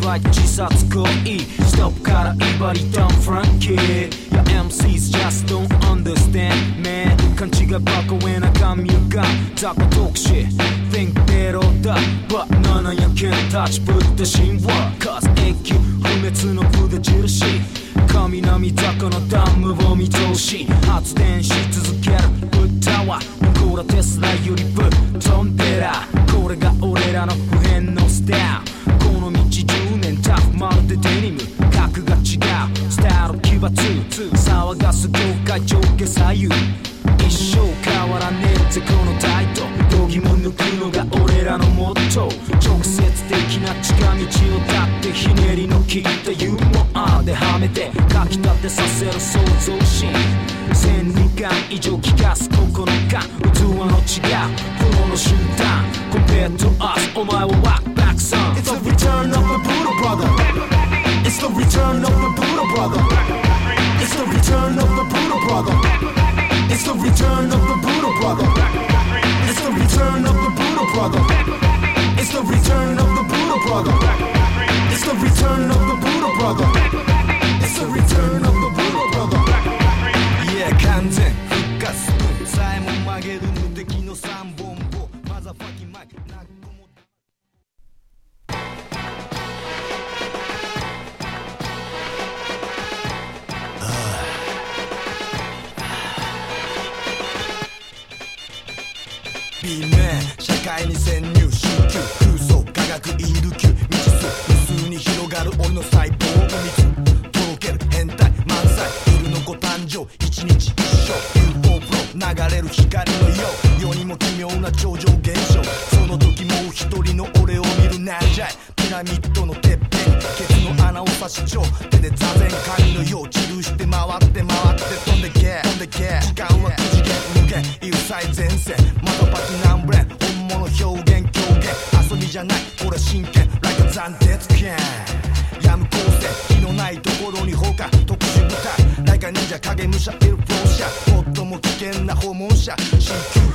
バイト自殺行為ストップから威張りダウンフランキー Your MCs just don't understand man 勘違いバカ上中身が雑魚特殊 Think betterだ But none of you can touch ぶった神話 Cause 永久不滅の筆印神並み坂のダムを見通し発電し続ける歌はニコラテスラよりぶっ飛んでらこれが俺らの普遍のスタイルこの道10年タフまるでデニム格が違うスタイル奇抜騒がす業界上下左右一生変わらねえぜこの態度度肝抜くのが俺らのモットー直接的な近道を立ってひねりの効いたユーモアではめてかきたてさせる創造心12巻以上聞かす9日器の違うプロの集団 Compared to us お前は Walk back son It's the return of the brutal brother It's the return of the brutal brother It's the return of the brutal brother It's the return of the brutal brother It's the return of the brutal brother It's the return of the brutal brother It's the return of the brutal brother It's the return of the brutal brother Yeah 完全復活分さえも曲げる無敵の三本棒マザーファキンマイクB 面社会に潜入集中空想科学イルキュ未知数無数に広がる俺の細胞を密とろける変態満載ウルの子誕生一日一生 UFO プロ流れる光のよう世にも奇妙な超常現象その時もう一人の俺を見るなんじゃいピラミッドのてっぺんケツの穴を刺しちょ手で座禅神のよう散るして回って飛んでけ時間は9次元無限いる最前線またパキナンブレン本物表現狂言遊びじゃないこれ真剣 Like a 暫定剣やむ光線火のないところに放火特殊部隊ライカ忍者影武者エルフロー社最も危険な訪問者 CQ